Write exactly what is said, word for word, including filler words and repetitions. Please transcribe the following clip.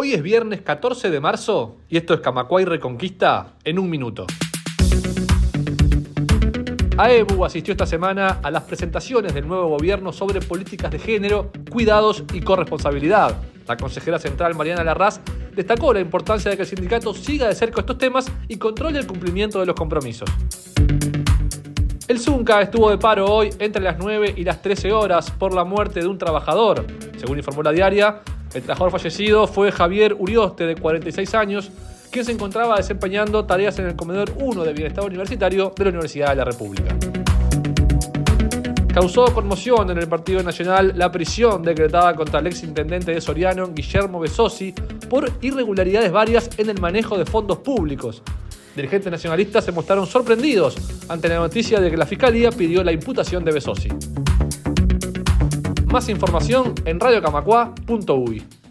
Hoy es viernes catorce de marzo y esto es Camacuay Reconquista en un minuto. AEBU asistió esta semana a las presentaciones del nuevo gobierno sobre políticas de género, cuidados y corresponsabilidad. La consejera central Mariana Larraz destacó la importancia de que el sindicato siga de cerca estos temas y controle el cumplimiento de los compromisos. El Zunca estuvo de paro hoy entre las nueve y las trece horas por la muerte de un trabajador. Según informó La Diaria, el trabajador fallecido fue Javier Urioste, de cuarenta y seis años, quien se encontraba desempeñando tareas en el comedor uno de Bienestar Universitario de la Universidad de la República. Causó conmoción en el Partido Nacional la prisión decretada contra el exintendente de Soriano, Guillermo Besosi, por irregularidades varias en el manejo de fondos públicos. Dirigentes nacionalistas se mostraron sorprendidos ante la noticia de que la Fiscalía pidió la imputación de Besosi. Más información en radio camacua punto u y.